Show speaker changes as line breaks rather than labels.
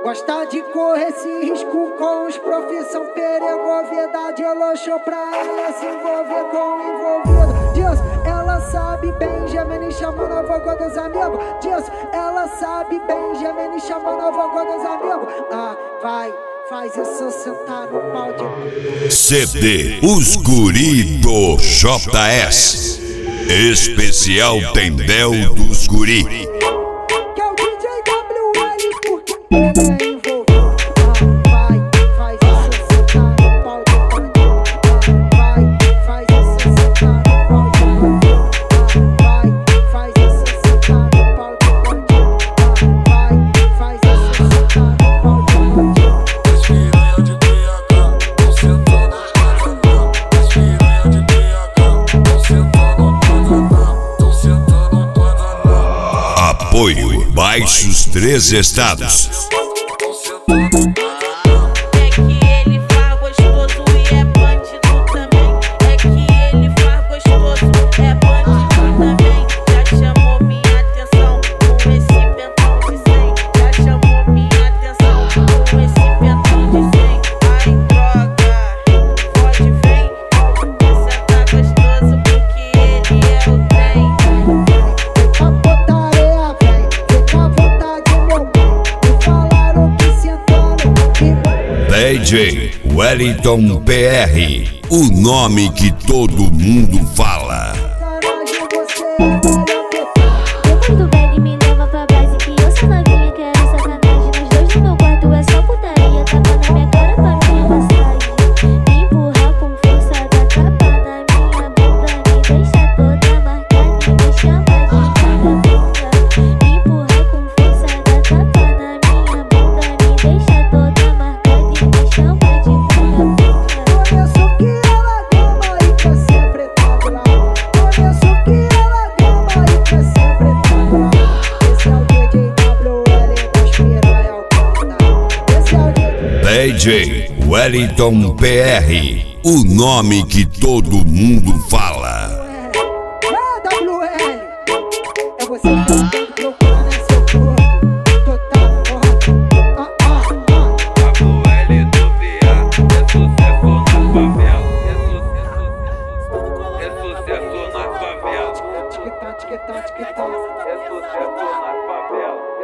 Gosta de correr esse risco com os profissão perigo, verdade elogiou pra ela se envolver com o envolvido. Diz, ela sabe bem, Gemini chamando a voz dos amigos. Diz, ela sabe bem, Gemini chamando a voz dos amigos. Ah, vai, faz isso sentar no pau de
CD Os Guri do JS. Especial Tendel dos Guri.
Que é o DJ WL, porque ele é envolvido. Vai, faz isso sentar no pau de bandido. Vai, faz isso sentar no pau de bandido. Vai, faz isso sentar no pau de bandido. Vai, faz isso sentar no pau de bandido.
As piranha de BH, tão sentando Paraná. As piranha de BH, tão sentando Paraná. Tão sentando Paraná.
Apoio Baixos 3 Estados.
Tão sentando Paraná.
É que ele faz gostoso e é bandido também. É que ele faz gostoso, é bandido também. Já chamou minha atenção com esse pentão de 100. Já chamou minha atenção com esse pentão de 100. Ai droga, pode vem. Você tá gostoso porque ele é o trem.
Fica botareia, véi, fica à vontade, meu bem. Me falaram que sentando que
DJ Wellington PR. O nome que todo mundo fala.
sacanagem você é melhor que
Depois do baile me leva pra base que eu sou novinha, quero sacanagem. Nós dois no meu quarto é só putaria. Tapa na minha cara pra minha massagem. Me empurrar com força da tapa na minha bunda. Me deixa toda marcada e me chama de vagabunda. Me empurrar com força da tapa na minha bunda. Me deixa toda marcada e me chama de vagabunda.
Começo que ela gama e quer sempre tá lá. Começo que ela gama e quer sempre tá lá. Esse é o DJ WL das piranha ao cantar. Esse é o DJ.
DJ Wellington PR. O nome que todo mundo fala.
WL. É você que tá tentando procurar nesse seu corpo. Total foda.
Papo L do VA, é sucesso na favela. É sucesso na favela.
Tic-tac, tic-tac, tic-tac.
É sucesso na favela.